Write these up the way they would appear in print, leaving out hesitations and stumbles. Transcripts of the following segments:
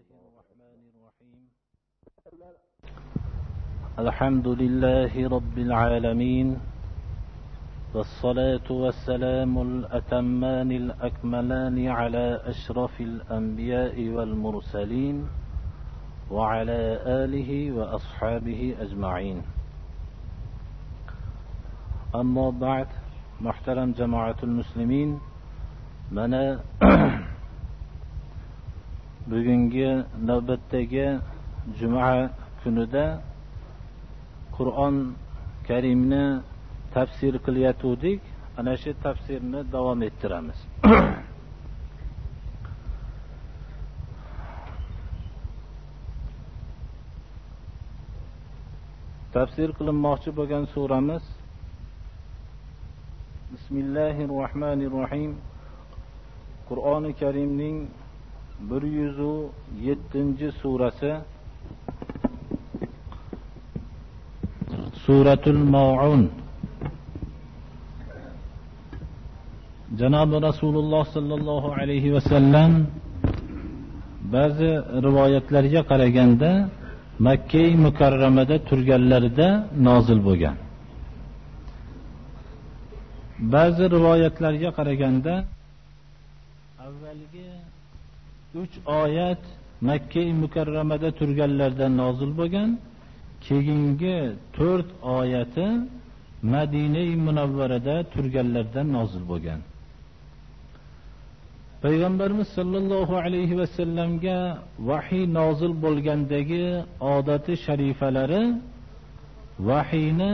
الرحمن الرحيم الحمد لله رب العالمين، والصلاة والسلام الأتمان الأكملان على أشرف الأنبياء والمرسلين وعلى آله وأصحابه أجمعين. أما بعد، محترم جماعة المسلمين، mana bugungi navbatdagi juma kunida Qur'on Karimni tafsir qilayotgandik. Ana shu tafsirni davom ettiramiz. Tafsir qilinmoqchi bo'lgan suramiz Bismillahirrohmanirrohim. Qur'oni Karimning 107-surasi Suratul Ma'un. Janob Rasululloh sallallohu alayhi va sallam ba'zi rivoyatlarga qaraganda Makka mukarramada turganlarida nozil bo'lgan. Ba'zi rivoyatlarga qaraganda avvalgi 3 oyat Makka mukarramada turganlarda nozil bo'lgan, keyingi 4 oyati Madina munavvarada turganlarda nozil bo'lgan. Payg'ambarimiz sallallohu alayhi va sallamga vahiy nozil bo'lgandagi odati sharifalari vahiyni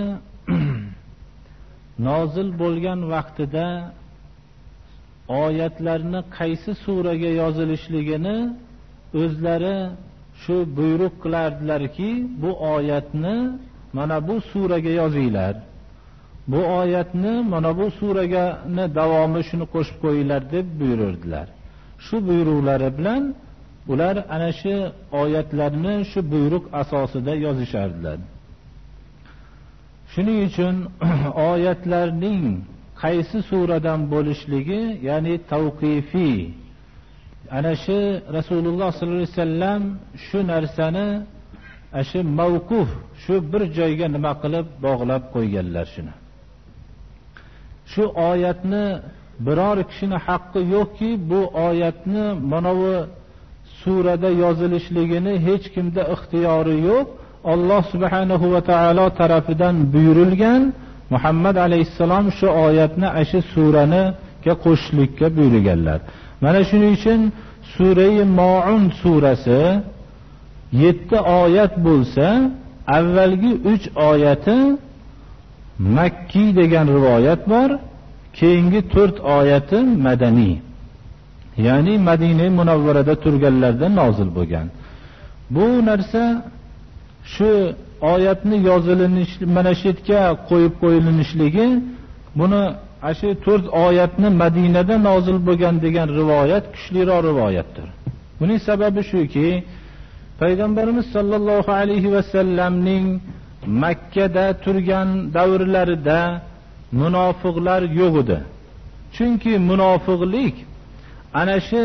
nozil bo'lgan vaqtida oyatlarni qaysi suraga yozilishligini o'zlari shu buyruq qilardilarki, bu oyatni mana bu suraga yozinglar, bu oyatni mana bu suraga davomi shuni qo'shib qo'yinglar deb buyurdilar. Shu buyruqlari bilan ular ana shu oyatlarni shu buyruq asosida yozishardilar. Shuning uchun oyatlarning qaysi suradan bo'lishligi, ya'ni tavqifiy, ana shu Rasululloh sollallohu alayhi vasallam shu narsani shu mavquf, shu bir joyga nima qilib bog'lab qo'yganlar shuni. Shu oyatni biror kishini haqqi yo'qki, bu oyatni mana bu surada yozilishligini hech kimda ixtiyori yo'q. Alloh subhanahu va taolo tarafidan buyurilgan. Muhammad alayhissalom shu oyatni shu suraniga qo'shishlikka buyurganlar. Mana shuning uchun Sura-i Ma'un surasi 7 oyat bo'lsa, avvalgi 3 oyati Makki degan rivoyat bor, keyingi 4 oyati madaniy. Ya'ni Madina munavvarada turganlarda nozil bo'lgan. Bu narsa shu oyatni yozilinishi, mana shu yerga qo'yib qo'yilishligi, buni shu 4 oyatni Madinada nozil bo'lgan degan rivoyat kuchliroq rivoyatdir. Buning sababi shuki, Payg'ambarimiz sollallohu alayhi va sallamning Makkada turgan davrlarida munofiqlar yo'q edi. Chunki munofiqlik ana shu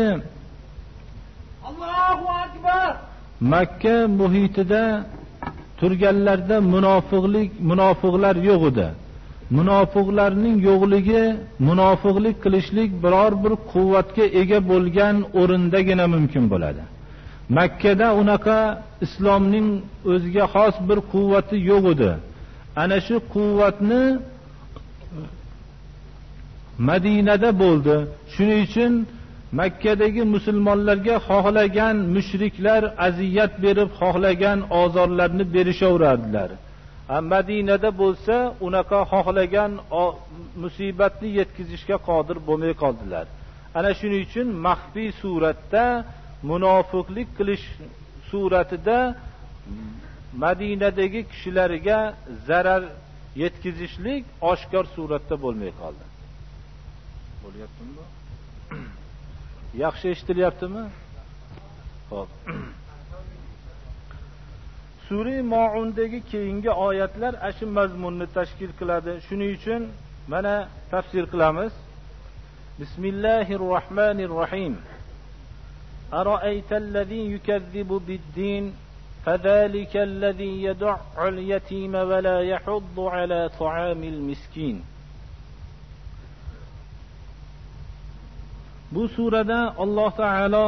Allohu akbar Makka muhitida turganlarda munofiqlar yo'q edi. Munofiqlarning yo'qligi, munofiqlik qilishlik biror bir quvvatga ega bo'lgan o'rindagina mumkin bo'ladi. Makkada unaqa islomning o'ziga xos bir quvvati yo'q edi. Ana shu quvvatni Madinada bo'ldi. Shuning uchun Makkadagi musulmonlarga xohlagan mushriklar aziyat berib, xohlagan ozorlarni berishaveradilar. Madinada bo'lsa, unaqa xohlagan musibatni yetkazishga qodir bo'lmay qoldilar. Ana shuning uchun maxfiy suratda, munofiqlik qilish suratida Madinadagi kishilarga zarar yetkazishlik oshkor suratda bo'lmay qoldi. Bo'lyaptimi? Yaxshi eshitilyaptimi? Xo'p. Sura Ma'undagi keyingi oyatlar shu mazmunni tashkil qiladi. Shuning uchun mana tafsir qilamiz. Bismillahirrohmanirrohim. أرأيت الذي يكذب بالدين فذلك الذي يدع اليتيم ولا يحض على طعام المسكين. Bu surada Alloh taolo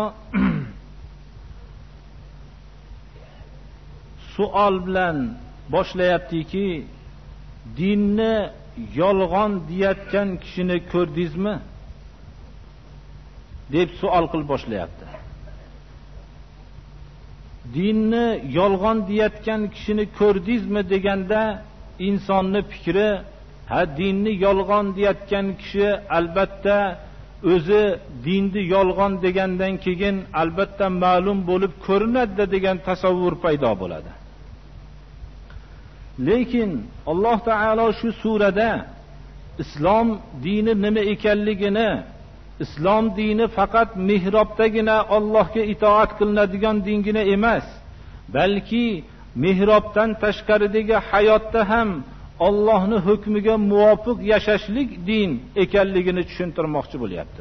savol bilan boshlayaptiki, dinni yolg'on deyotgan kishini ko'rdingizmi deb savol qilib boshlayapti. Dinni yolg'on deyotgan kishini ko'rdingizmi deganda insonning fikri, ha, dinni yolg'on deyotgan kishi albatta o'zi dinni yolg'on degandan keyin albatta ma'lum bo'lib ko'rinadi degan tasavvur paydo bo'ladi. Lekin Alloh taolo shu surada islom dini nima ekanligini, islom dini faqat mihrobdagina Allohga itoat qilinadigan dingina emas, balki mihrobdan tashqaridagi hayotda ham Allohning hukmiga muvofiq yashashlik din ekanligini tushuntirmoqchi bo'lyapti.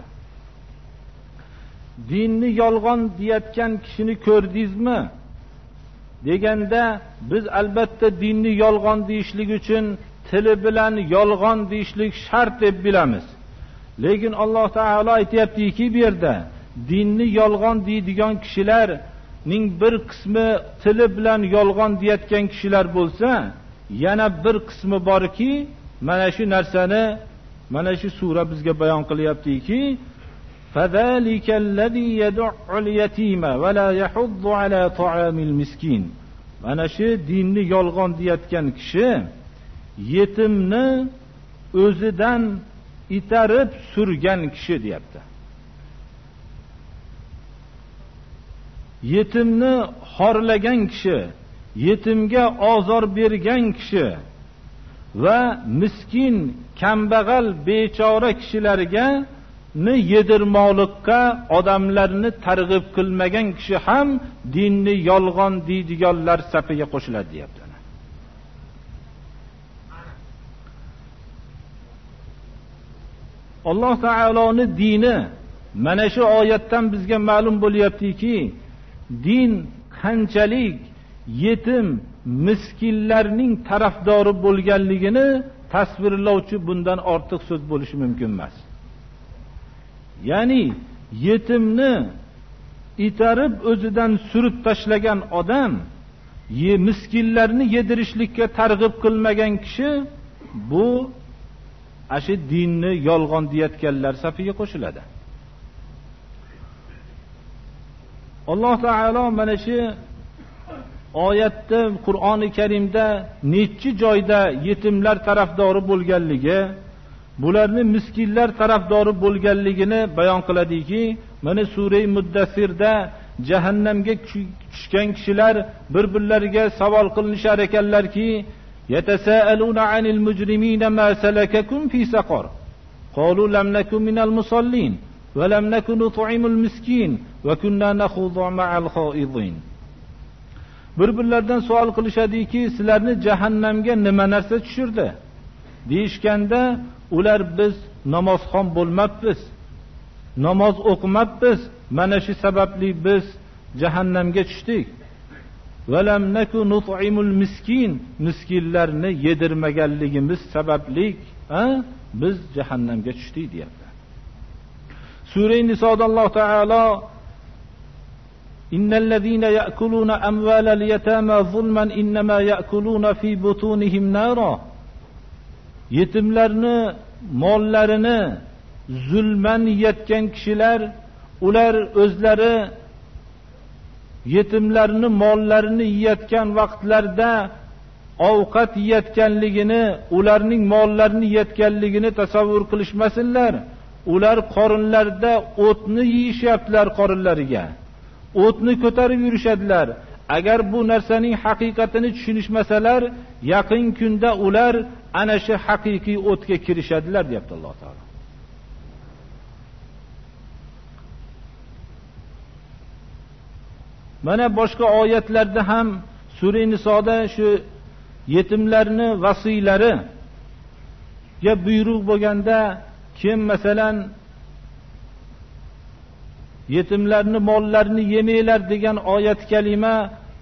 Dinni yolg'on deyotgan kishini ko'rdingizmi deganda biz albatta dinni yolg'on deyishlik uchun tili bilan yolg'on deyishlik shart deb bilamiz. Lekin Alloh taolo aytayaptiki, bu yerda dinni yolg'on deydigan kishilarning bir qismi tili bilan yolg'on deyotgan kishilar bo'lsa, yana bir qismi borki, mana shu narsani mana shu sura bizga bayon qilyaptiki, fazalikallazi yad'ul yatima va la yahuddu ala ta'amil miskin. Mana shu dinni yolg'on deyotgan kishi yetimni o'zidan itarib surgan kishi deyapti. Yetimni xorlagan kishi, yetimga ozor bergan kishi va miskin, kambag'al, bechora kishilarga yedirmoqlikka odamlarni targ'ib qilmagan kishi ham dinni yolg'on deydiganlar safiga qo'shiladi deyapti. Alloh taoloning dini mana shu oyatdan bizga ma'lum bo'lyaptiki, din qanchalik yetim, miskinlarning tarafdori bo'lganligini tasvirlovchi bundan ortiq so'z bo'lishi mumkin emas. Ya'ni yetimni itarib o'zidan surib tashlagan odam, miskinlarni yedirishlikka targ'ib qilmagan kishi bu ashi dinni yolg'on deyotganlar safiga qo'shiladi. Alloh taolo mana shu oyatda Qur'oni Karimda necha joyda yetimlar tarafdori bo'lganligi, bularni miskinlar tarafdori bo'lganligini bayon qiladiki, mana sura-i Muddassirda jahannamga tushgan kishilar bir-birlariga savol qilinishar ekanlarki, yatasaaluna anil mujrimina ma salakakum fi saqar qalu lam nakum minal musallin va lam nakun nut'imul miskin va kunna nakhudu ma'al khaidin. Bir-birlaridan savol qilishadiki, sizlarni jahannamga nima narsa tushirdi deyishganda, ular biz namozxon bo'lmabmiz, namoz o'qimabmiz, mana shu sababli biz jahannamga tushdik. Valam nakun nut'imul miskin, miskinlarni yedirmaganligimiz sababli biz jahannamga tushdik deyapti. Sura-i Niso'da Alloh taolo innallazina ya'kuluna amwalal yatama zulman innama ya'kuluna fi butunihim nara. Yetimlarni mollarini zulman yeyotgan kishilar, ular o'zlari yetimlarni mollarini yeyotgan vaqtlarda ovqat yeyotganligini, ularning mollarini yeyotganligini tasavvur qilishmasinlar. Ular qorinlarida o'tni yeyishyaptilar, qorinlariga o'tni ko'tarib yurishadilar. Agar bu narsaning haqiqatini tushunishmasalar, yaqin kunda ular ana shu haqiqiy o'tga kirishadilar, deyapti Alloh taolo. Mana boshqa oyatlarda ham Sura-i Niso'da shu yetimlarni vasiylari buyruq bo'lganda, kim masalan yetimlarni mollarini yemanglar degan oyat kalima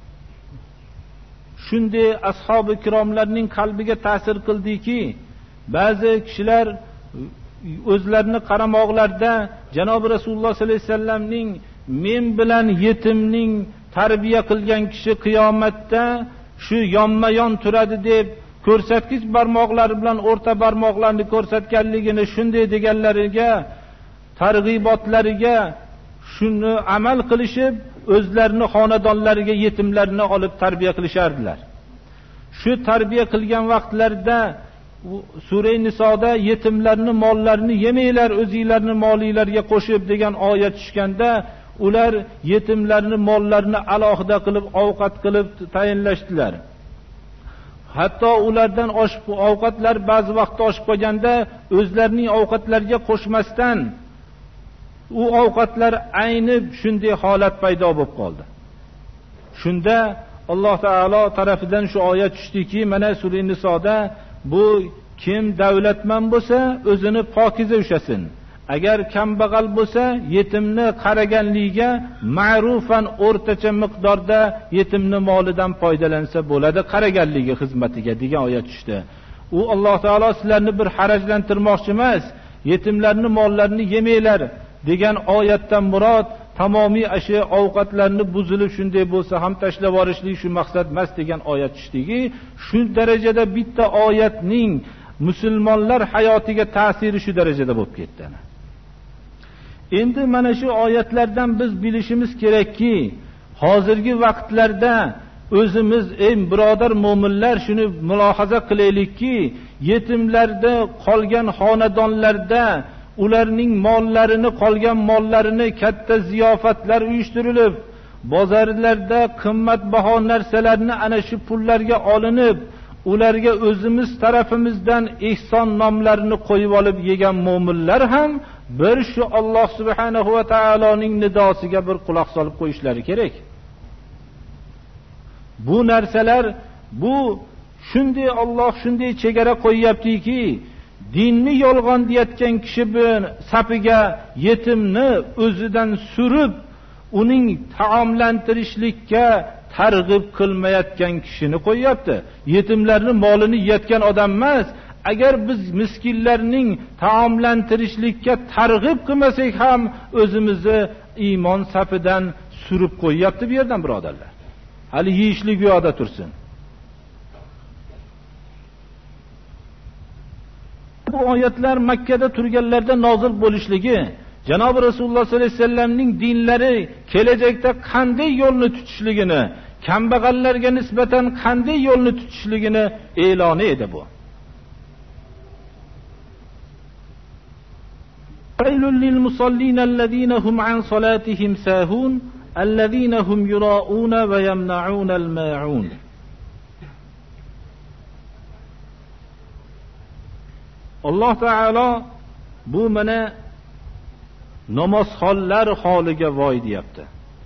shunday ashabi ikromlarning qalbiga ta'sir qildiki, ba'zi kishilar o'zlarini qaramoqlarda Janob Rasululloh sollallohu alayhi vasallamning men bilan yetimning tarbiya qilgan kishi qiyomatda shu yonma-yon turadi deb ko'rsatkich barmoqlari bilan o'rta barmoqlarini ko'rsatganligini shunday deganlariga, targ'ibotlariga shuni amal qilishib, o'zlarini xonadonlariga yetimlarni olib tarbiya qilishardilar. Shu tarbiya qilgan vaqtlarda Sura Nisoda yetimlarni mollarini yemanglar, o'zingizlarni molinglarga qo'shib degan oyat tushganda, ular yetimlarni mollarini alohida qilib ovqat qilib tayinlashdilar. Hatto ulardan oshib ovqatlar ba'zi vaqtda oshib qolganda o'zlarining ovqatlariga qo'shmasdan u ovqatlar aynib shunday holat paydo bo'lib qoldi. Shunda Alloh taolo tarafidan shu oyat tushdiki, mana Sura Nisoda bu kim davlatman bo'lsa o'zini pokiza ushasin. Agar kambag'al bo'lsa yetimni qaraganligiga ma'rufan o'rtacha miqdorda yetimni molidan foydalansa bo'ladi, qaraganligi xizmatiga degan oyat tushdi. U Alloh taolo sizlarni bir harajlantirmoqchi emas, yetimlarni mollarini yemanglar degan oyatdan murod tamomiy ashi ovqatlarni buzilib shunday bo'lsa ham tashlab yuborishlik shu maqsad emas degan oyat tushdiki, shu darajada bitta oyatning musulmonlar hayotiga ta'siri shu darajada bo'lib ketdi. Endi mana shu oyatlardan biz bilishimiz kerakki, hozirgi vaqtlarda o'zimiz ey birodar mo'minlar shuni mulohaza qilaylikki, yetimlarda qolgan xonadonlarda ularning mollarini, qolgan mollarini katta ziyofatlar uyushtirilib, bozorlarda qimmatbaho narsalarni ana shu pullarga olinib, ularga o'zimiz tarafimizdan ihson nomlarini qo'yib olib yegan mo'minlar ham bir shu Alloh subhanahu va taoloning nidosiga bir quloq solib qo'yishlari kerak. Bu narsalar, bu shunday Alloh shunday chegara qo'yyaptiki, dinni yolg'on deyotgan kishi bilan safiga yetimni o'zidan surib, uning taomlantirishlikka targ'ib qilmayotgan kishini qo'yyapti. Yetimlarning molini yeyotgan odam emas. Agar biz miskinlarning taomlantirishlikka targ'ib qilmasak ham o'zimizni iymon safidan surib qo'yyapti bu yerdan birodarlar. Hali yeyishlik u yoqda tursin. Bu oyatlar Makkada turganlarda nozil bo'lishligi, Janob Rasululloh sollallohu alayhi vasallamning dinlari kelajakda qanday yo'lni tutishligini, kambag'allarga nisbatan qanday yo'lni tutishligini e'loni edi bu. Faylul lil musallin allazina hum an salatihim sahun allazina hum yura'una va yamna'una al-ma'un. Alloh taolo bu mana namozxonlar holiga voy deyapti.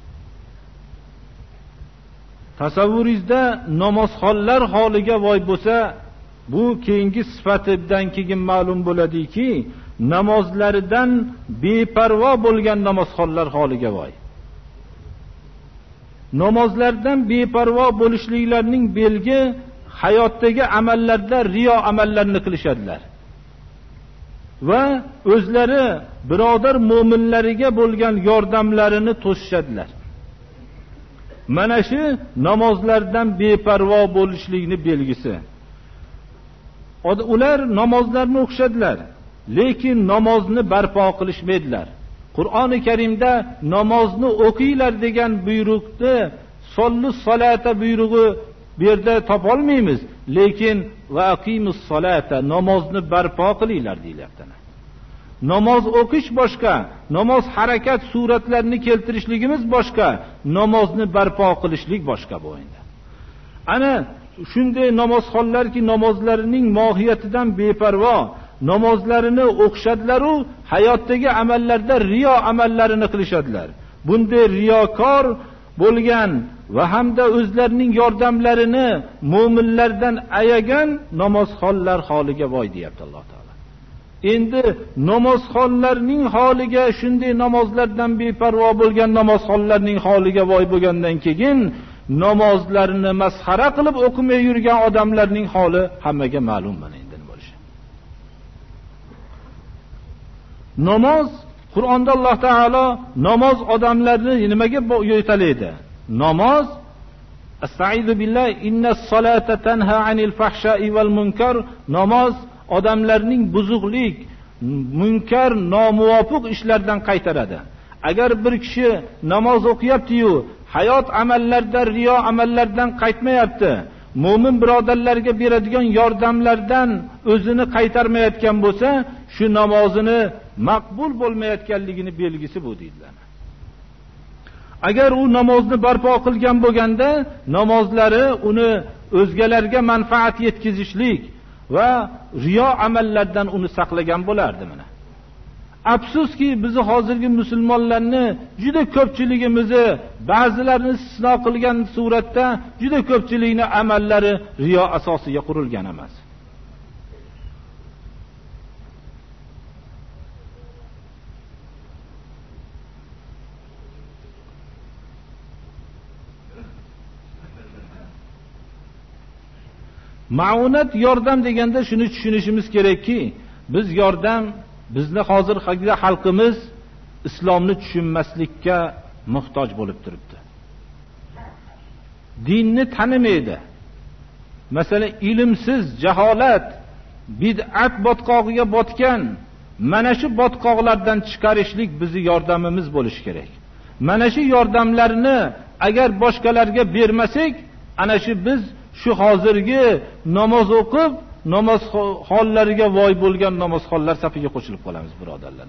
Tasavvuringizda namozxonlar holiga voy bo'lsa, bu keyingi sifatidan keyin ma'lum bo'ladiki, namozlaridan beparvo bo'lgan namozxonlar holiga voy. Namozlardan beparvo bo'lishliklarining belgi hayotdagi amallarda riyo amallarni qilishadilar. Va o'zlari birodar mo'minlariga bo'lgan yordamlarini to'sishadilar. Mana shu namozlardan beparvo bo'lishlikning belgisi. Ular namozlarni o'qishadilar, lekin namozni barpo qilishmaydilar. Qur'oni Karimda namozni o'qinglar degan buyruqni, sollus solata buyrug'i bu yerda topolmaymiz, lekin va aqimus solata, namozni barpo qilinglar deyilyapti. Namoz o'qish boshqa, namoz harakat suratlarini keltirishligimiz boshqa, namozni barpo qilishlik boshqa bu endi. Ana shunday namozxonlarki namozlarining mohiyatidan beparvo, namozlarini o'qishadilar-u, hayotdagi amallarda riyo amallarini qilishadilar. Bunday riyokor bo'lgan va hamda o'zlarining yordamlarini mo'minlardan ayagan namozxonlar holiga voy deyapti Alloh taolo. Endi namozxonlarning holiga, shunday namozlardan beparvo bo'lgan namozxonlarning holiga voy bo'lgandan keyin namozlarini masxara qilib o'qimay yurgan odamlarning holi hammaga ma'lum mana endi nima bo'lishi. Namoz, Qur'onda Alloh taolo namoz odamlarni nimaga yo'talaydi? Namoz Astaizu billahi innas solata tanha anil fahsha'i val munkar. Namoz odamlarning buzuqlik, munkar, nomuvofiq ishlardan qaytaradi. Agar bir kishi namoz o'qiyapti-yu, hayot amallarda, riyo amallardan qaytmayapti, mo'min birodarlarga beradigan yordamlardan o'zini qaytarmayotgan bo'lsa, shu namozini maqbul bo'lmayotganligini belgisi bu deydilar. Agar u namozni barpo qilgan bo'lganda, namozlari uni o'zgalarga manfaat yetkazishlik va riyo amallardan uni saqlagan bo'lardi mana. Afsuski bizni hozirgi musulmonlarni juda ko'pchiligimizni, ba'zilarini istisno qilgan suratda juda ko'pchilikning amallari riyo asosiga qurilgan emas. Ma'unat, yordam deganda shuni tushunishimiz kerakki, biz yordam, bizni hozir xalqimiz islomni tushunmaslikka muhtoj bo'lib turibdi. Dinni tanimaydi. Masalan, ilmsiz, jaholat, bid'at botqog'iga botgan, mana shu botqoqlardan chiqarishlik bizi yordamimiz bo'lishi kerak. Mana shu yordamlarni agar boshqalarga bermasak, ana shu biz shu hozirgi namoz o'qib, namoz hollariga voy bo'lgan namozxonlar safiga qo'shilib qolamiz, birodarlar.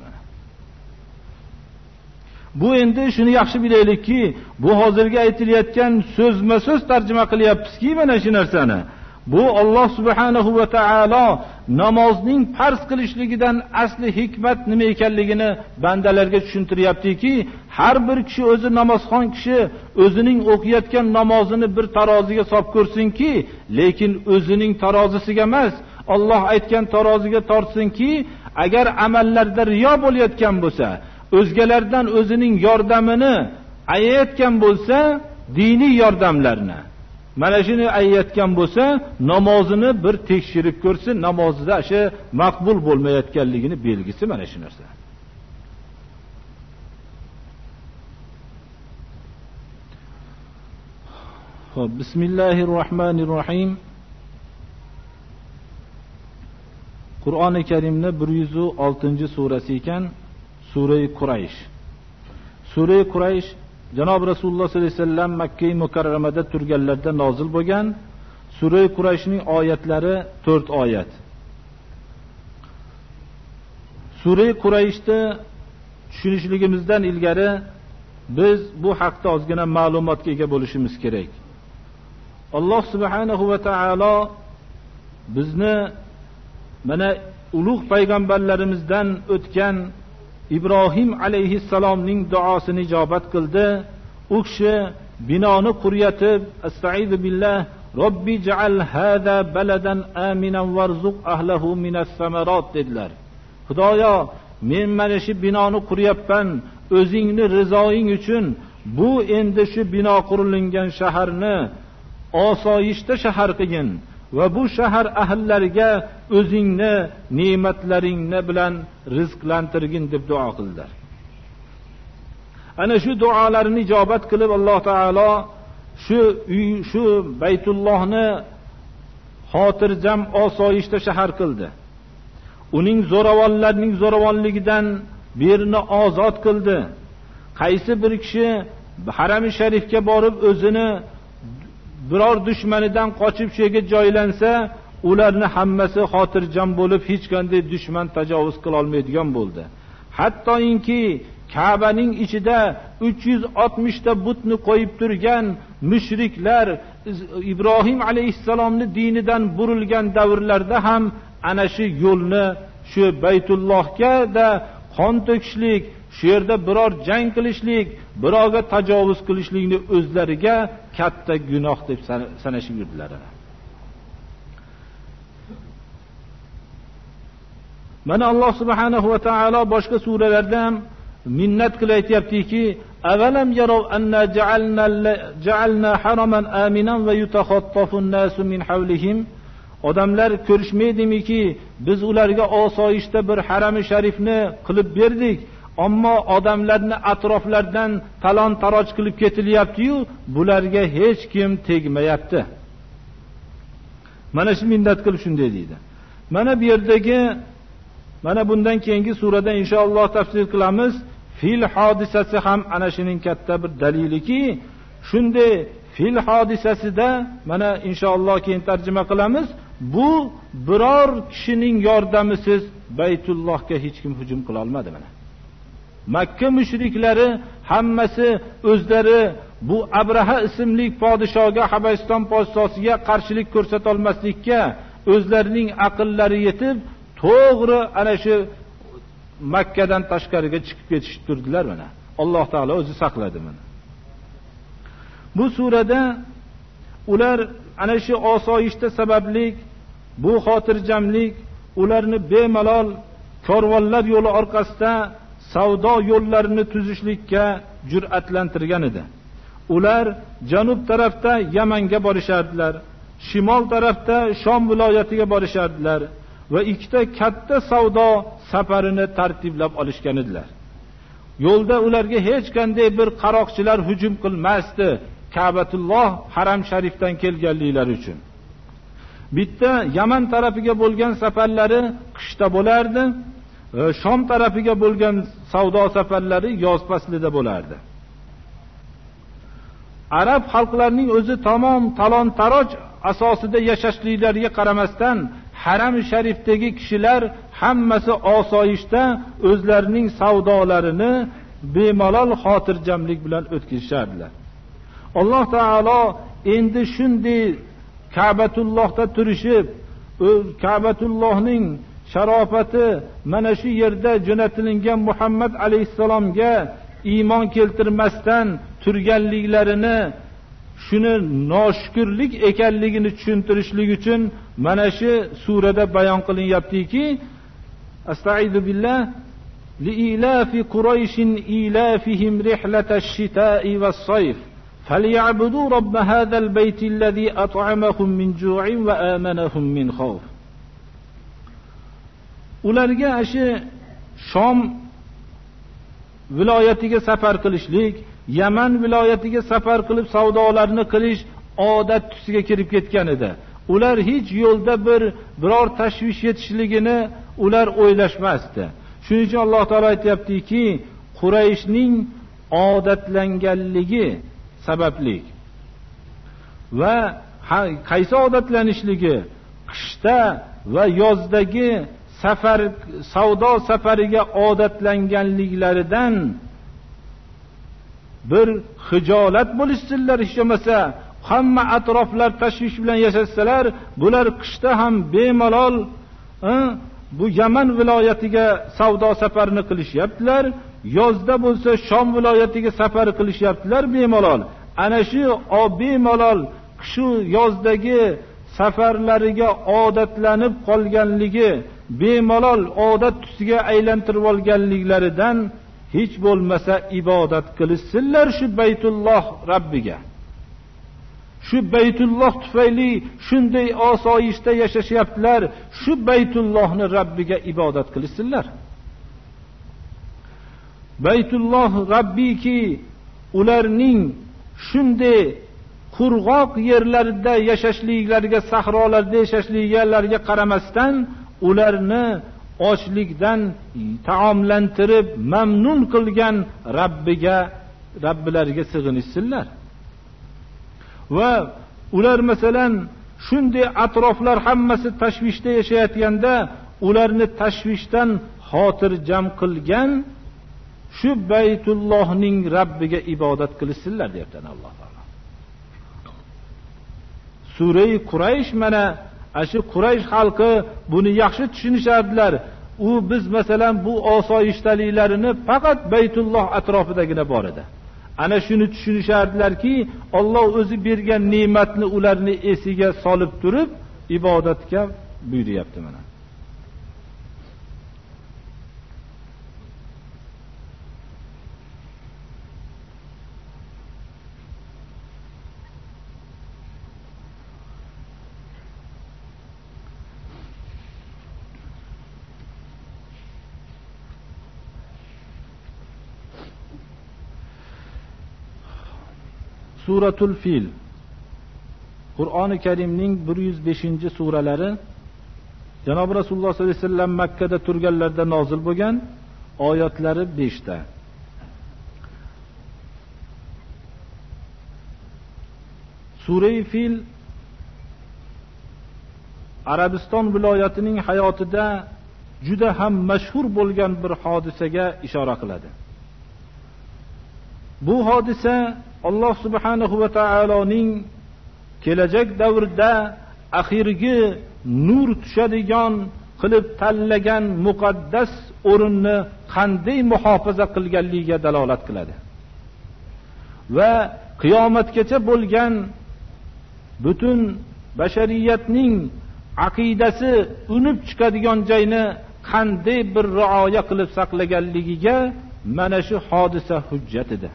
Bu endi shuni yaxshi bilaylikki, bu hozirgi aytilayotgan so'zma-so'z tarjima qilyapmizki, mana shu narsani. Bu Alloh subhanahu va taolo namozning farz qilishligidan asli hikmat nima ekanligini bandalarga tushuntiryaptiki, har bir kishi o'zi namozxon kishi o'zining o'qiyotgan namozini bir taroziga solib ko'rsinki, lekin o'zining tarozisiga emas, Alloh aytgan taroziga tortsinki, agar amallarda riyo bo'layotgan bo'lsa, o'zgalardan o'zining yordamini ayayotgan bo'lsa, diniy yordamlarni mana shuni aytgan bo'lsa, namozini bir tekshirib ko'rsin, namozida shu maqbul bo'lmayotganligini belgisi mana shu narsa. Xo'p, Bismillahirrohmanirrohim. Qur'oni Karimning 106-surasi ekan, Sura Quraysh. Sura Quraysh Janob Rasululloh sollallohu alayhi vasallam Makka mukarramada turganlarda nozil bo'lgan. Sura Qurayshning oyatlari 4 oyat. Sura Qurayshni tushunishligimizdan ilgari biz bu haqda ozgina ma'lumotga ega bo'lishimiz kerak. Alloh subhanahu va taolo bizni mana ulug' payg'ambarlarimizdan o'tgan Ibrohim alayhissalomning duosini ijobat qildi. U kishi binoni quryatib, Astaizu billah, Robbi ja'al hada baladan aminan warzuq ahlahu minas samarat dedilar. Xudoyo, men mana shu binoni quryapman, o'zingni rizoing uchun bu endi shu bino qurilgan shaharni osoyishta shahar qilgin va bu shahar ahllariga o'zingni ne'matlaringni bilan rizqlantirgin deb duo qildilar. Ana shu duolarini ijobat qilib Alloh taolo shu Baytullohni xotirjam osoyishta shahar qildi. Uning zo'ravonlarning zo'ravonligidan birini ozod qildi. Qaysi bir kishi Haram-i Sharifga borib o'zini biror dushmanidan qochib shu yerga joylansa, ularni hammasi xotirjam bo'lib, hech qanday dushman tajovuz qila olmaydigan bo'ldi. Hattoki Ka'baning ichida 360 ta butni qo'yib turgan mushriklar Ibrohim alayhissalomning dinidan burilgan davrlarda ham ana shu yo'lni, shu Baytullohga da qon to'kishlik, shu yerda biror jang qilishlik, birovga tajovuz qilishlikni o'zlariga katta gunoh deb sanashib yurdilar. Mana Alloh subhanahu va taolo boshqa suralarda ham minnat qilib aytayaptiki, avalam yaraw anna ja'alna haraman aminan va yutakhattafu an-nasu min hawlihim. Odamlar ko'rishmaydimiki, biz ularga osoyishta bir harami sharifni qilib berdik, ammo odamlarni atroflardan talon-taroj qilib ketilyapti-yu, bularga hech kim tegmayapti. Mana shu minnat qilib shunday deydi. Mana bu yerdagi, mana bundan keyingi surada inshaalloh tafsir qilamiz. Fil hodisasi ham ana shuning katta bir daliliki, shunday fil hodisasida mana inshaalloh keyin tarjima qilamiz. Bu biror kishining yordamisiz Baytullohga hech kim hujum qila olmadi mana. Makka mushriklari hammasi o'zlari bu Abraha ismli podshoga, Habasiston podshosiga qarshilik ko'rsata olmaslikka o'zlarining aqllari yetib, to'g'ri ana shu Makkadan tashqariga chiqib ketishib turdilar mana. Alloh taolo o'zi saqladi mana. Bu surada ular ana shu osoyishta sabablik, bu xotirjamlik ularni bemalol korvonlar yo'li orqasida savdo yo'llarini tuzishlikka jur'atlantirgan edi. Ular janub tarafda Yamanga borishardilar, shimol tarafda Shom viloyatiga borishardilar va ikkita katta savdo safarini tartiblab olishgan edilar. Yo'lda ularga hech qanday bir qaroqchilar hujum qilmasdi, Ka'batulloh haram sharifdan kelganliklari uchun. Bitta Yaman tarafiga bo'lgan safarlari qishda bo'lardi, Shom tarafiga bo'lgan savdo safarlari yoz faslida bo'lardi. Arab xalqlarining o'zi tamom talon-taroj asosida yashashliklariga qaramasdan, haram sharifdagi kishilar hammasi osoyishta o'zlarining savdolarini bemalol xotirjamlik bilan o'tkazishardilar. Alloh taolo endi shunday Ka'batullohda turishib, Ka'batullohning sharofati mana shu yerda jo'natilingan Muhammad alayhisalomga iymon keltirmasdan turganliklarini, shuni noshukrlik ekanligini tushuntirishlik uchun mana shu surada bayon qilinyaptiki, Astaizu billah liilafi Qurayshin ilafihim rihlatash shita'i was-sayf falyabudu robb hadzal baytillazi at'amahum min ju'in va amanahum min xawf. Ularga shu Shom viloyatiga safar qilishlik, Yaman viloyatiga safar qilib savdolarni qilish odat tusiga kirib ketgan edi. Ular hech yo'lda biror tashvish yetishligini ular o'ylashmasdi. Shuning uchun Alloh taolo aytayaptiki, Qurayshning odatlanganligi sababli va qaysi odatlanishligi qishda va yozdagi safar savdo safariga odatlanganliklaridan bir hijolat bo'lishsinlar, hech bo'lmasa hamma atroflar tashvish bilan yashasalar, bular qishda ham bemalol bu Yaman viloyatiga savdo safarini qilishyaptilar, yozda bo'lsa Shom viloyatiga safar qilishyaptilar bemalol. Ana shu bemalol shu yozdagi safarlariga odatlanib qolganligi, bemalol odat tusiga aylantirib olganliklaridan hech bo'lmasa ibodat qilsinlar shu Baytulloh Rabbiga. Shu Baytulloh tufayli shunday osoyishta yashashyaptilar, shu Baytullohni Rabbiga ibodat qilsinlar. Baytulloh Rabbiki ularning shunday qurg'oq yerlarda yashashliklariga, sahrolarda yashashliklariga qaramasdan ularni ochlikdan taomlantirib mamnun qilgan Rabbilariga sig'inishsinlar. Va ular masalan shunday atroflar hammasi tashvishda yashayotganda ularni tashvishdan xotirjam qilgan shu Baytullohning Rabbiga ibodat qilsinlar deyapti Alloh taolo. Sura-i Quraysh mana shu Quraysh xalqi buni yaxshi tushunishardilar. Biz masalan bu osoyishtaliklarini faqat Baytulloh atrofidagina bor edi. Ana shuni tushunishardilarki, Alloh o'zi bergan ne'matni ularni esiga solib turib ibodatga buyuryapti mana. Suratul Fil Qur'oni Karimning 105-suralari Janob Rasululloh sollallohu alayhi vasallam Makka da turganlarda nozil bo'lgan, oyatlari 5 ta. Sura-i Fil Arabiston viloyatining hayotida juda ham mashhur bo'lgan bir hodisaga ishora qiladi. Bu hodisa Alloh subhanahu va taoloning kelajak davrda axirgi nur tushadigan qilib tanlagan muqaddas o'rinni qanday muhofaza qilganligiga dalolat qiladi. Va qiyomatgacha bo'lgan butun bashariyatning aqidasi unib chiqadigan joyni qanday bir rioya qilib saqlaganligiga mana shu hodisa hujjat edi.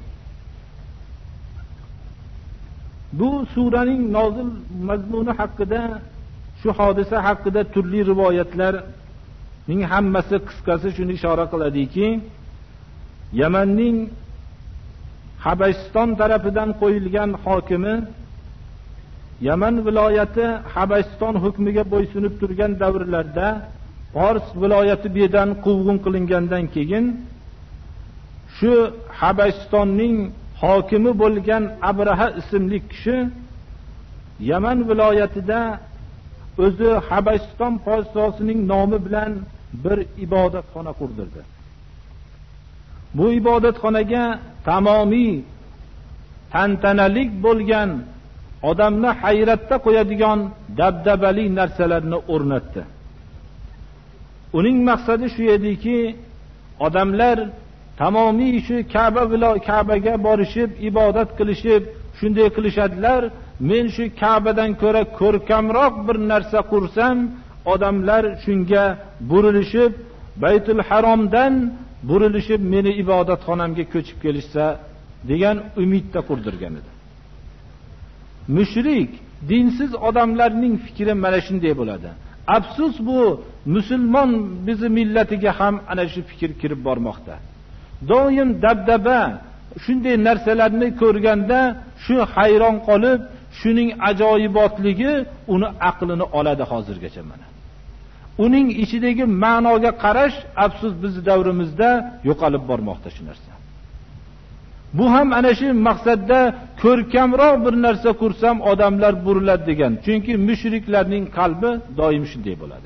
Bu suraning nozil mazmuni haqida, shu hodisa haqida turli rivoyatlarning hammasi qisqasi shuni ishora qiladiki, Yamanning Habasiston tarafidan qo'yilgan hokimi Yaman viloyati Habasiston hukmiga bo'ysunib turgan davrlarda Fors viloyati bedan quvg'in qilingandan keyin shu Habasistonning hokimi bo'lgan Abraha ismli kishi Yaman viloyatida o'zi Habasiston podshosining nomi bilan bir ibodatxona qurdirdi. Bu ibodatxonaga tamomiy tantanalik bo'lgan, odamni hayratda qo'yadigan dabdabali narsalarni o'rnatdi. Uning maqsadi shu ediki, odamlar tamomiy shu Ka'baga borishib, ibodat qilishib, shunday qilishadilar. Men shu Ka'badan ko'ra ko'rkamroq bir narsa qursam, odamlar shunga burilishib, Baytul Haromdan burilishib meni ibodatxonamga ko'chib kelishsa degan umidda qurdirgan edi. Mushrik, dinsiz odamlarning fikri mana shunday bo'ladi. Afsus, bu musulmon bizi millatiga ham ana shu fikr kirib bormoqda. Doim dabdaba shunday narsalarni ko'rganda shu hayron qolib, shuning ajoyibotligi uni aqlini oladi hozirgacha mana. Uning ichidagi ma'noga qarash afsus biz davrimizda yo'qolib bormoqda shu narsa. Bu ham ana shu maqsadda ko'rkamroq bir narsa qursam odamlar buriladi degan. Chunki mushriklarning qalbi doim shunday bo'ladi.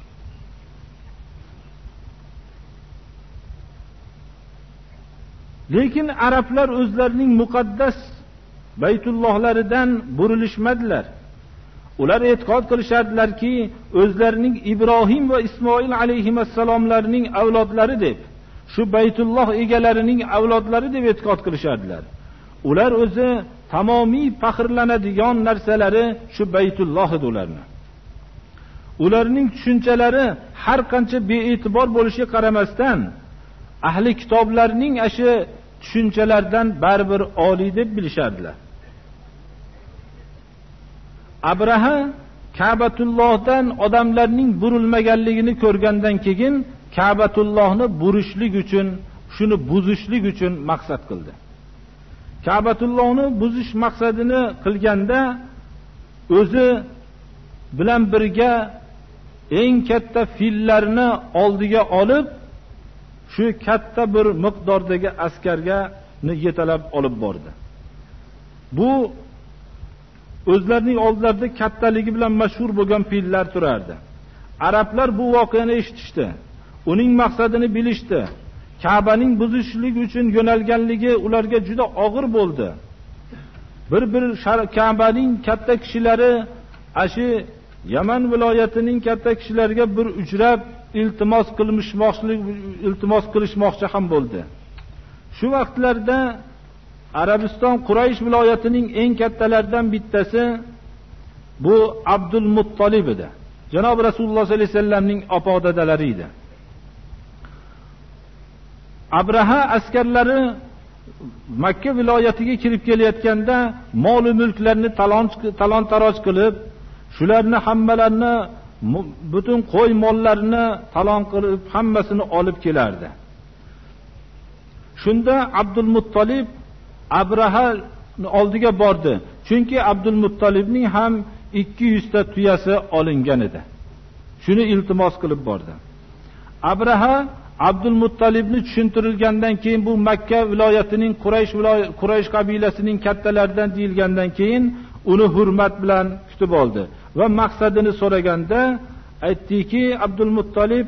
Lekin arablar o'zlarining muqaddas Baytullohlaridan burilishmadilar. Ular e'tiqod qilishardilarki, o'zlarining Ibrohim va Ismoil alayhimassalomlarning avlodlari deb, shu Baytulloh egalarining avlodlari deb e'tiqod qilishardilar. Ular o'zi tamomiy faxrlanadigan narsalari shu Baytulloh edi ularning. Ularning tushunchalari har qancha bee'tibor bo'lishiga qaramasdan, ahli kitoblarning ashi tushunchalardan baribir oliy deb bilishardilar. Abraha Ka'batullohdan odamlarning burilmaganligini ko'rgandan keyin Ka'batullohni burishlik uchun, shuni buzishlik uchun maqsad qildi. Ka'batullohni buzish maqsadini qilganda o'zi bilan birga eng katta fillarni oldiga olib, shu katta bir miqdordagi askarga yetalab olib bordi. Bu o'zlarining oldlarida kattaligi bilan mashhur bo'lgan fillar turardi. Arablar bu voqeani eshitishdi. Uning maqsadini bilishdi. Ka'baning buzishligi uchun yo'nalganligi ularga juda og'ir bo'ldi. Bir Ka'baning katta kishilari ashi Yaman viloyatining katta kishilariga bir uchrab iltimos qilishmoqchi ham bo'ldi. Shu vaqtlarda Arabiston Quraysh viloyatining eng kattalaridan bittasi bu Abdul Muttolib edi. Janob Rasululloh sollallohu alayhi vasallamning opa-dadalari edi. Abraha askarlari Makka viloyatiga kirib kelayotganda mol va mulklarni talon-taroj qilib, shularni hammalarini, butun qo'y mollarini talon qilib hammasini olib kelardi. Shunda Abdul Muttolib Abraha oldiga bordi. Chunki Abdul Muttolibning ham 200 ta tuyasi olingan edi. Shuni iltimos qilib bordi. Abraha Abdul Muttolibni tushuntirilgandan keyin, bu Makka viloyatining Quraysh qabilasining kattalaridan deyilgandan keyin uni hurmat bilan kutib oldi va maqsadini so'raganda aytdiki, Abdul Muttolib,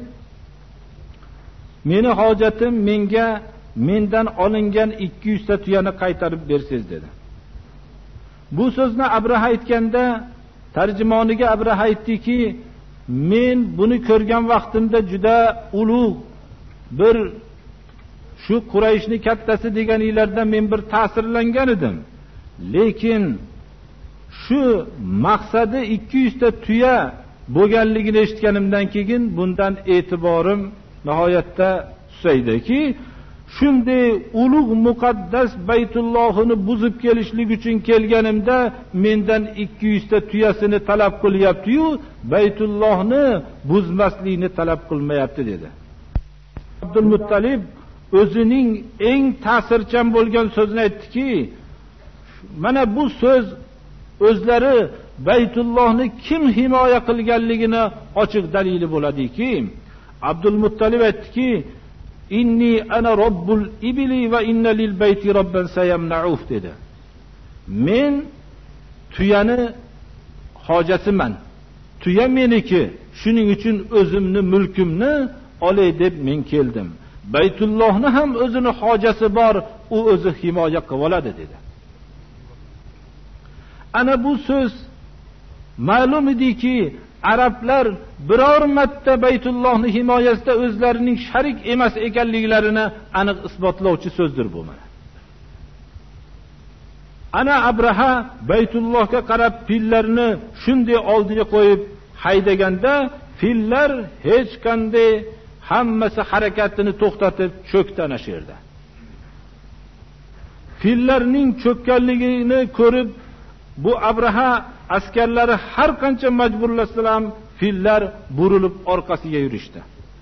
meni hojatim mendan olingan 200 ta tuyani qaytarib bersiz dedi. Bu so'zni Abraha aytganda tarjimoniga Abraha aytdiki, men buni ko'rgan vaqtimda juda ulug' bir shu Qurayshni kattasi deganinglardan men bir ta'sirlangan edim. Lekin shu maqsadi 200 ta tuya bo'lganligini eshitganimdan keyin bundan e'tiborim nihoyatda susaydiki, shunday ulug' muqaddas Baytullohni buzib kelishlik uchun kelganimda mendan 200 ta tuyasini talab qilyapti-yu, Baytullohni buzmaslikni talab qilmayapti dedi. Abdul Muttolib o'zining eng ta'sirchan bo'lgan so'zini aytdiki, mana bu so'z o'zlari Baytullohni kim himoya qilganligini ochiq dalili bo'ladiki, Abdul Muttolib aytdiki, inni ana robbul ibli va inna lil bayti robban sayamna'uf dedi. Men tuyani hojasiman. Tuya meniki. Shuning uchun o'zimni mulkimni olay deb men keldim. Baytullohni ham o'zini hojasi bor, u o'zi himoya qilib oladi dedi. Ana bu so'z ma'lum ediki, arablar biror marta Baytullohni himoyasida o'zlarining sharik emas ekanliklarini aniq isbotlovchi so'zdir bu mana. Ana Abraha Baytullohga qarab fillarni shunday oldiga qo'yib haydaganda, fillar hech qanday hammasi harakatini to'xtatib cho'kdi ana shu yerda. Fillarning cho'kkanligini ko'rib, bu Abraha askarlari har qancha majburlasalar ham fillar burilib orqasiga yurishdi.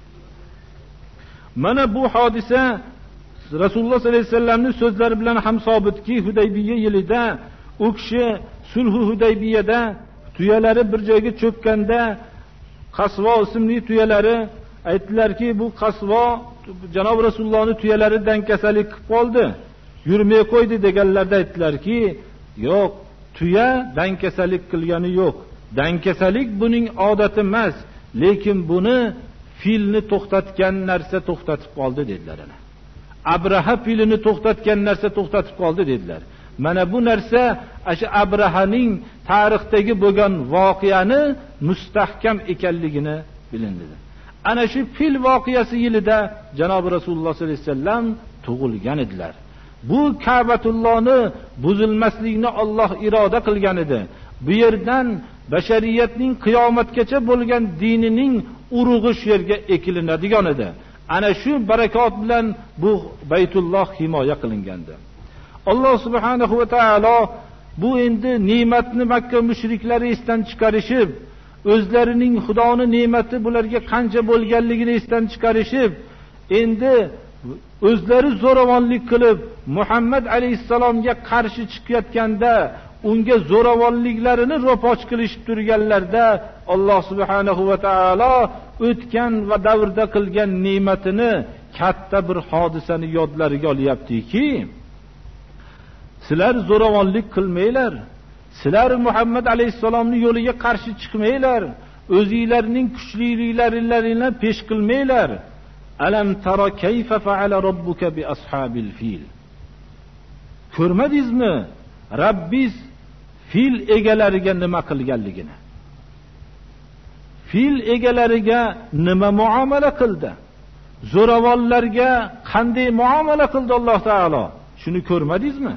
Mana bu hodisa Rasululloh sollallohu alayhi vasallamning so'zlari bilan ham sobitki, Hudaybiya yilida u kishi sulhu Hudaybiyada tuyalari bir joyga cho'kkanda Qasvo ismli tuyalari aytdilarki, bu Qasvo Janob Rasulullohning tuyalari dankasalik qilib qoldi, yurmay qo'ydi deganlarda aytdilarki, yo'q, tuya dankasalik qilgani yo'q. Dankasalik buning odati emas, lekin buni filni to'xtatgan narsa to'xtatib qoldi dedilar. Abraha filini to'xtatgan narsa to'xtatib qoldi dedilar. Mana bu narsa o'sha Abrahaning tarixdagi bo'lgan voqeani mustahkam ekanligini bilindi. Ana shu fil voqeasi yilida Janob Rasululloh sollallohu alayhi vasallam tug'ilgan edilar. Bu Ka'batullohni buzilmaslikni Alloh iroda qilgan edi. Bu yerdan bashariyatning qiyomatgacha bo'lgan dinining urug'i shu yerga ekilinadigan edi. Ana shu barakot bilan bu Baytulloh himoya qilingandi. Alloh subhanahu va taolo bu endi ne'matni Makka mushriklari esdan chiqarishib, o'zlarining Xudoni ne'mati bularga qancha bo'lganligini esdan chiqarishib, endi o'zlari zo'ravonlik qilib Muhammad alayhisalomga qarshi chiqayotganda unga zo'ravonliklarini ro'poch qilishib turganlarda Alloh subhanahu va taolo o'tgan va davrda qilgan ne'matini, katta bir hodisani yodlariga olyaptiki, sizlar zo'ravonlik qilmanglar, sizlar Muhammad alayhisalomning yo'liga qarshi chiqmanglar, o'zingizlarning kuchliklaringizni pesh qilmanglar. Alam tara kayfa fa'ala robbuka bi ashabil fil. Ko'rmadingizmi Rabbiz fil egalariga nima qilganligini? Fil egalariga nima muomala qildi? Zo'ravonlarga qanday muomala qildi Alloh taolo? Shuni ko'rmadingizmi?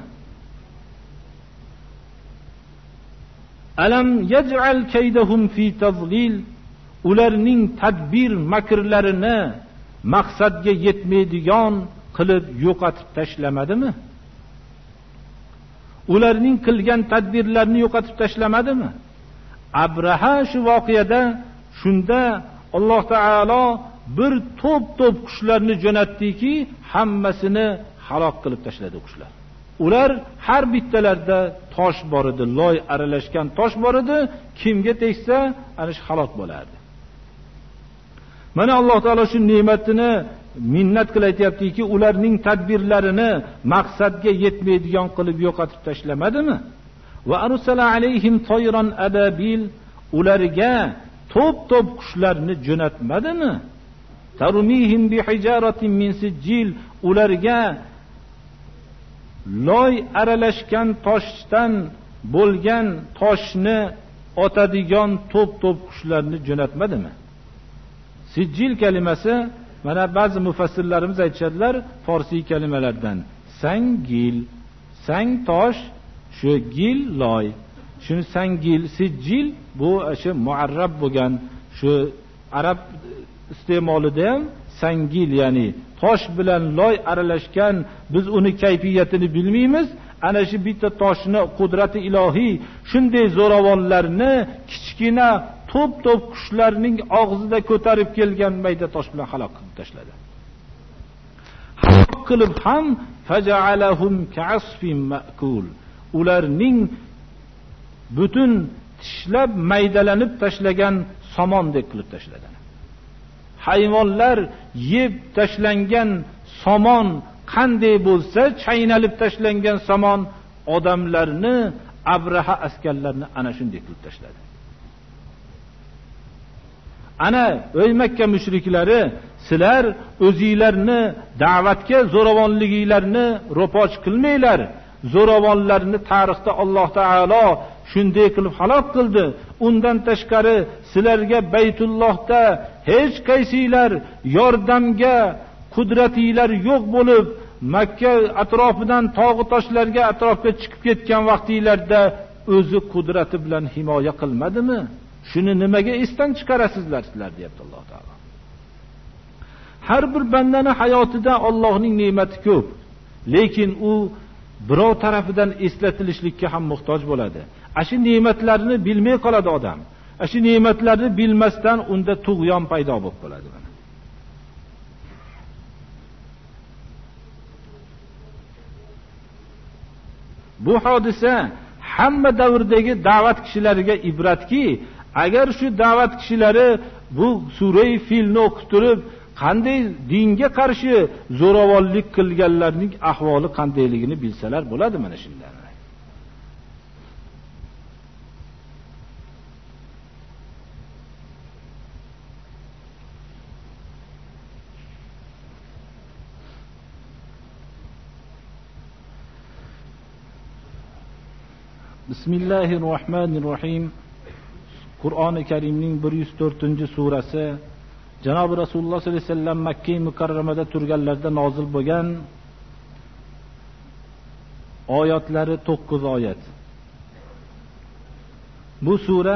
Alam yaj'al kaydahum fi tadlil. Ularning tadbir makrlarini maqsadga yetmaydigan qilib yo'qotib tashlamadimi? Ularning qilgan tadbirlarini yo'qotib tashlamadimi? Abraha shu voqeada shunda Alloh taolo bir to'p qushlarni jo'natdiki, hammasini halok qilib tashladi qushlar. ular har bittalarida tosh bor edi, loy aralashgan tosh bor edi, kimga tegsa ana shu halok bo'lardi. Mana Alloh taolo shu ne'matini minnat qilib aytayaptiki, ularning tadbirlarini maqsadga yetmaydigan qilib yo'qotib tashlamadimi? Va arsala alayhim tayran ababil, ularga to'p-to'p qushlarni jo'natmadimi? Tarmihim bihijaratin min sijil, ularga loy aralashgan toshdan bo'lgan toshni otadigan to'p-to'p qushlarni jo'natmadimi? Sijil kalimasi mana ba'zi mufassirlarimiz aytishadilar, forsiy kalimalardan. Sangil, sang tosh, shu gil loy. Shuni sangil, sijil bu o'sha muarrab bo'lgan, shu arab iste'molida ham sangil, ya'ni tosh bilan loy aralashgan, biz uni kayfiyatini bilmaymiz. Ana shu bitta toshni qudrati ilohiy shunday zo'ravonlarni kichkina to'p-to'p qushlarning og'zida ko'tarib kelgan mayda tosh bilan halok qilib tashladi. Halok qilib ham faja'alahum ka'asfin ma'kul, ularning butun tishlab maydalanib tashlagan somondek qilib tashladi. Hayvonlar yeb tashlangan somon qanday bo'lsa, chaynalib tashlangan somon odamlarni, Abraha askarlarni ana shunday qilib tashladi. Ana ey Makka mushriklari, sizlar o'zingizlarni da'vatga zo'ravonligingizni ro'poj qilmanglar. Zo'ravonlarni tarixda Alloh taolo shunday qilib halok qildi. Undan tashqari sizlarga Baytullohda hech qaysinglar yordamga qudratinglar yo'q bo'lib, Makka atrofidan tog'i toshlarga atrofga chiqib ketgan vaqtinglarda o'zi qudrati bilan himoya qilmadimi? Shuni nimaga esdan chiqarasizlar sizlar, deyapti Alloh taolo. Har bir bandani hayotida Allohning ne'mati ko'p, lekin u birov tarafidan eslatilishlikka ham muhtoj bo'ladi. Shu ne'matlarni bilmay qoladi odam. Shu ne'matlarni bilmasdan unda tug'yon paydo bo'lib qoladi. Bu hodisa hamma davrdagi da'vat kishilariga ibratki, agar shu da'vat kishilari bu sura Filni o'qib turib, qanday dinga qarshi zo'ravonlik qilganlarning ahvoli qandayligini bilsalar bo'ladi mana shunday. Bismillahirrohmanirrohim. Qur'oni Karimning 104-surasi, Janob Rasululloh sollallohu alayhi vasallam Makka mukarramada turganlarda nozil bo'lgan oyatlari 9 oyat. Bu sura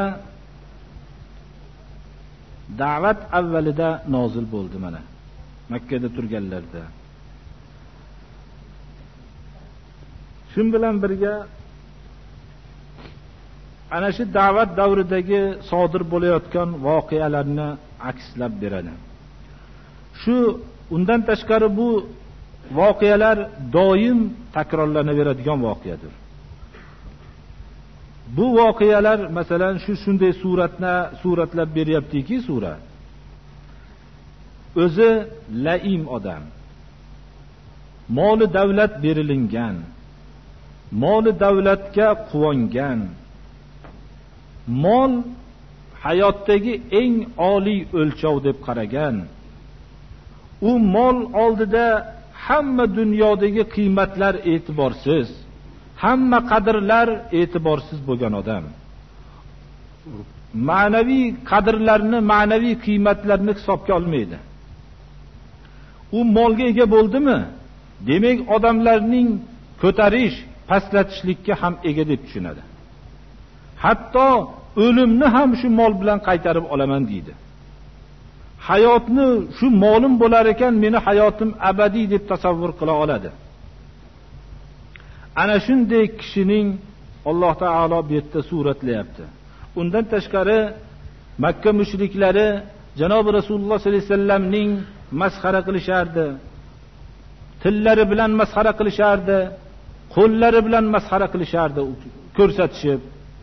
da'vat avvalida nozil bo'ldi mana Makkada turganlarda. Shun bilan birga ana shu da'vat davridagi sodir bo'layotgan voqealarni akslab beradi. Shu undan tashqari bu voqealar doim takrorlanaveradigan voqeadir. Bu voqealar masalan shunday suratlab beryaptiki, sura o'zi laim odam, moli davlat berilingan, moli davlatga quvongan, mol hayotdagi eng oliy o'lchov deb qaragan, u mol oldida hamma dunyodagi qiymatlar e'tiborsiz, hamma qadrlar e'tiborsiz bo'lgan odam. Ma'naviy qadrlarni, ma'naviy qiymatlarni hisobga olmaydi. U molga ega bo'ldimi, demak odamlarning ko'tarish, pastlatishlikka ham ega deb tushunadi. Hatto o'limni ham shu mol bilan qaytarib olaman deydi. Hayotni shu molim bo'lar ekan, meni hayotim abadiy deb tasavvur qila oladi. Ana shunday kishining Alloh taolo bu yerda suratlayapti. Undan tashqari Makka mushriklari Janob Rasululloh sollallohu alayhi vasallamning masxara qilishardi. Tillari bilan masxara qilishardi. qo'llari bilan masxara qilishardi, ko'rsatishib.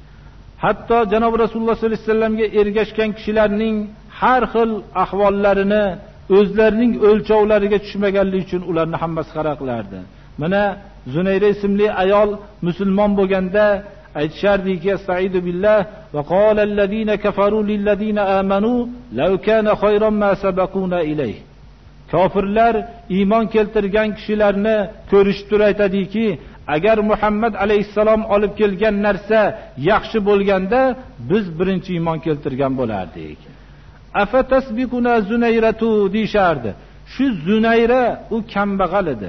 Hatto janob Rasululloh sollallohu alayhi vasallamga ergashgan kishilarning har xil ahvollarini o'zlarining o'lchovlariga tushmaganligi uchun ularni ham masxara qilardi. Mana Zunayra ismli ayol musulmon bo'lganda aytishardiki, "Astaidu billah va qala allazina kafaru lillazina amanu law kana khayran ma sabaquna ilayh." Kofirlar iymon keltirgan kishilarni ko'rishib turib aytadiki, agar Muhammad alayhissalom olib kelgan narsa yaxshi bo'lganda biz birinchi iymon keltirgan bo'lardik. Afatasbiquna Zunayratu dishardi. Shu Zunayra u kambag'al edi.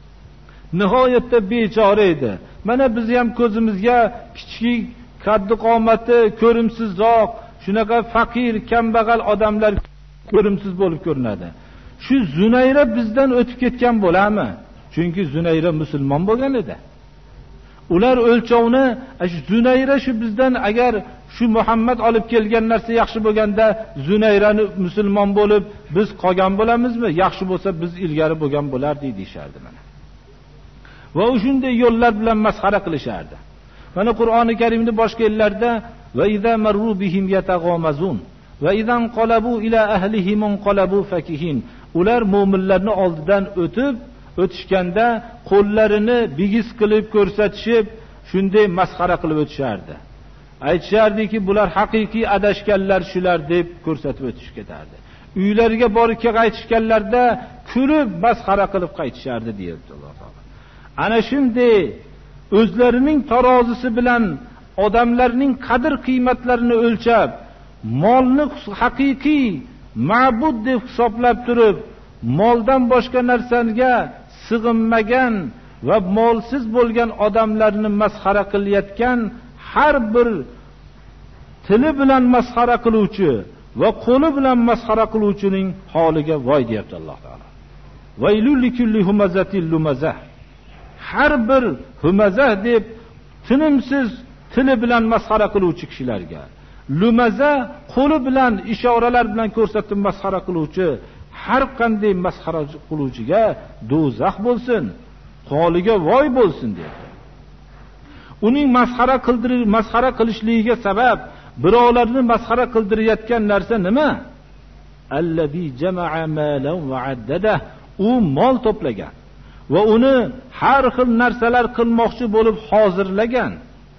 Nihoyatda bechora edi. Mana biz ham ko'zimizga kichik qaddi qomati, ko'rimsizroq, shunaqa faqir, kambag'al odamlar ko'rimsiz bo'lib ko'rinadi. Shu Zunayra bizdan o'tib ketgan bo'larmi? Chunki Zunayra musulmon bo'lgan edi. Ular o'lchovni shu Zunayra shu bizdan agar shu Muhammad olib kelgan narsa yaxshi bo'lganda Zunayrani musulmon bo'lib biz qolgan bo'lamizmi? Yaxshi bo'lsa biz ilgari bo'lgan bo'lardik deyishardi mana. Va shunday yo'llar bilan masxara qilishardi. Mana Qur'oni Karimning boshqa yerlarida va iza marru bihim yataghamazun va idan qalabu ila ahlihim qalabu fakihin. Ular mu'minlarning oldidan o'tishganda qo'llarini bigiz qilib ko'rsatishib, shunday masxara qilib o'tishardi. Aytishardiki, bular haqiqiy adashganlar shular deb ko'rsatib o'tishib ketardi. Uylariga borib qaytishganlarda kulib masxara qilib qaytishardi deydi Alloh taolo. Ana shunday o'zlarining tarozisi bilan odamlarning qadr qiymatlarini o'lchab, molni haqiqiy ma'bud deb hisoblab turib, moldan boshqa narsaga sig'inmagan va molsiz bo'lgan odamlarni masxara qilayotgan har bir tili bilan masxara qiluvchi va qo'li bilan masxara qiluvchining holiga voy deyapti Alloh taolo. Vaylul likulli humazatil lumazah. Har bir humazah deb tinimsiz tili bilan masxara qiluvchi kishilarga, lumaza qo'li bilan ishoralar bilan ko'rsatib masxara qiluvchi har qanday masxara qiluvchiga do'zax bo'lsin, holiga voy bo'lsin dedi. Uning masxara qilishligiga sabab birovlarni masxara qildirayotgan narsa nima? Allazi jama'a malan va addada. U mol to'plagan va uni har xil narsalar qilmoqchi bo'lib hozirlagan.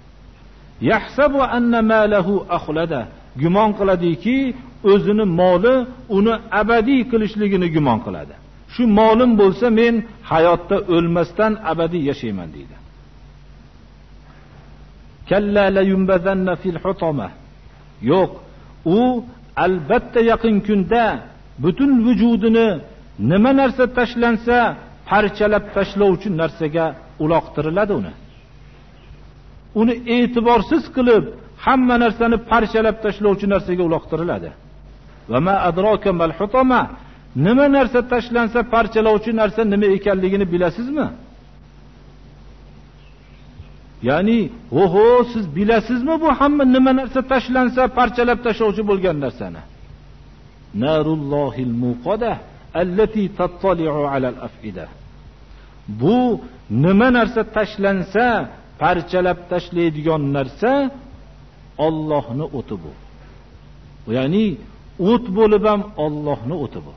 Yahsabu anna malahu akhlada. Gumon qiladiki, o'zini moli uni abadiy qilishligini gumon qiladi. Shu molim bo'lsa men hayotda o'lmasdan abadiy yashayman deydi. Kalla la yumbazanna fil hutama. Yo'q, u albatta yaqin kunda butun vujudini nima narsa tashlansa parchalab tashlovchi narsaga uloqtiriladi uni. Uni e'tiborsiz qilib hamma narsani parchalab tashlovchi narsaga uloqtiriladi. Va ma adraka mal hutama. Nima narsa tashlansa parchalovchi narsa nima ekanligini bilasizmi? Ya'ni, oho, siz bilasizmi bu hamma nima narsa tashlansa parchalab tashlovchi bo'lgan narsani? Narullohil muqada allati tattali'u alal afida. Bu nima narsa tashlansa parchalab tashlaydigan narsa Allohning o'ti bu. Ya'ni o't bo'lib ham Allohning o'ti bu.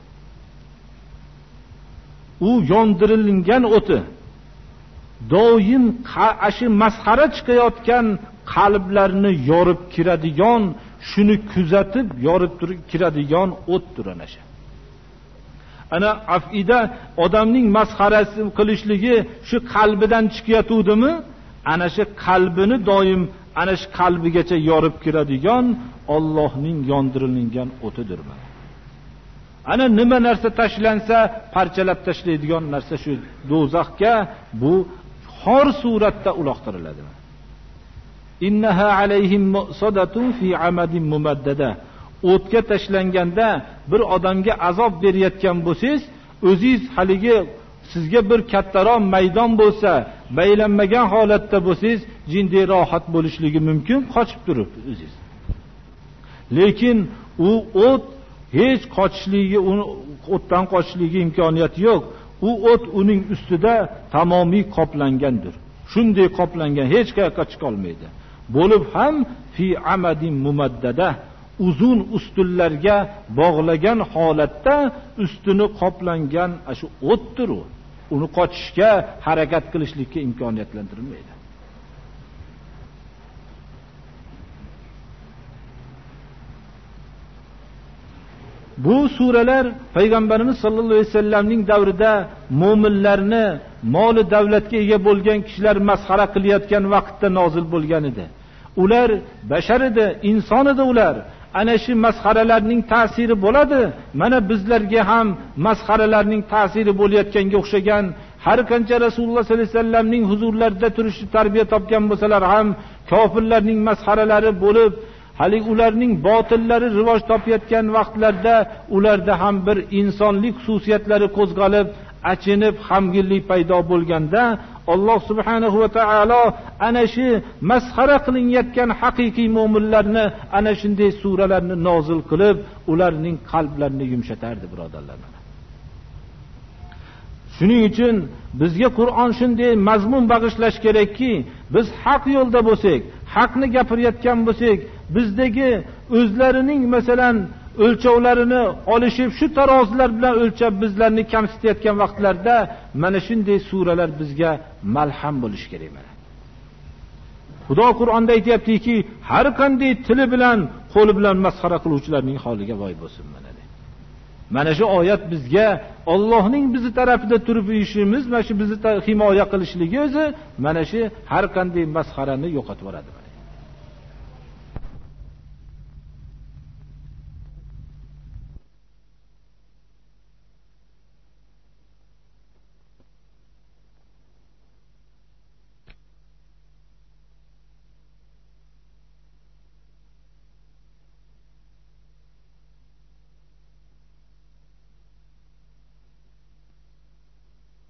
U yondirilgan o'ti. Doim ashi masxara chiqayotgan qalblarni yorib kiradigan, shuni kuzatib yorib turib kiradigan o'tdir ana shu. Ana afida odamning masxarasi qilishligi shu qalbidan chiqayotudimi? Ana shu qalbini doim ana shu qalbigacha yorib kiradigan Allohning yondirilgan o'tidir. Ana nima narsa tashlansa parchalab tashlaydigan narsa shu do'zaxga bu xor suratda uloqtiriladi. Innaha alayhim musadatun fi amadin mumaddada. O'tga tashlanganda bir odamga azob berayotgan bo'lsangiz, o'zingiz haligi sizga bir kattaroq maydon bo'lsa, baylanmagan holatda bo'lsangiz, jinday rohat bo'lishligi mumkin, qochib turib o'zingiz. Lekin u o't hech qochishligi, o'tdan qochishligi imkoniyati yo'q. U o't uning ustida tamomiy qoplangandir. shunday qoplangan, hech qayerga chiqa olmaydi. Bo'lib ham fi amadin mumaddada, uzun ustunlarga bog'lagan holatda ustuni qoplangan shu o'tdir u. Uni qochishga, harakat qilishlikka imkoniyatlantirilmaydi. Bu suralar Payg'ambarimiz sollallohu alayhi vasallamning davrida mu'minlarni moli davlatga ega bo'lgan kishilar masxara qilayotgan vaqtda nozil bo'lgan edi. Ular bashar edi, inson edi ular. Ana shu masxaralarning ta'siri bo'ladi. Mana bizlarga ham masxaralarning ta'siri bo'layotganga o'xshagan, har qancha Rasululloh sollallohu alayhi vasallamning huzurlarida turishni tarbiya topgan bo'lsalar ham kofirlarning masxaralari bo'lib, hali ularning botillari rivoj topayotgan vaqtlarda ularda ham bir insonlik xususiyatlari qo'zg'alib, achinib, g'amginlik paydo bo'lganda Alloh subhanahu va taolo ana shu masxara qilinayotgan haqiqiy mu'minlarni ana shunday suralarni nozil qilib, ularning qalblarini yumshatardi, birodarlar. Shuning uchun bizga Qur'on shunday mazmun bag'ishlash kerakki, biz haq yo'lda bo'lsak, haqni gapirayotgan bo'lsak, bizdagi o'zlarining masalan o'lchovlarini olishib, shu tarozilar bilan o'lchab bizlarni kamsitayotgan vaqtlarda mana shunday suralar bizga malham bo'lish kerak. Xudo Qur'onda aytayaptiki, har qanday tili bilan, qo'li bilan masxara qiluvchilarning holiga voy bo'lsin. Mana shu oyat bizga Allohning bizi tarafida turib ishimiz, mana shu bizni himoya qilishligi o'zi mana shu har qanday masxarani yo'qotib yuboradi.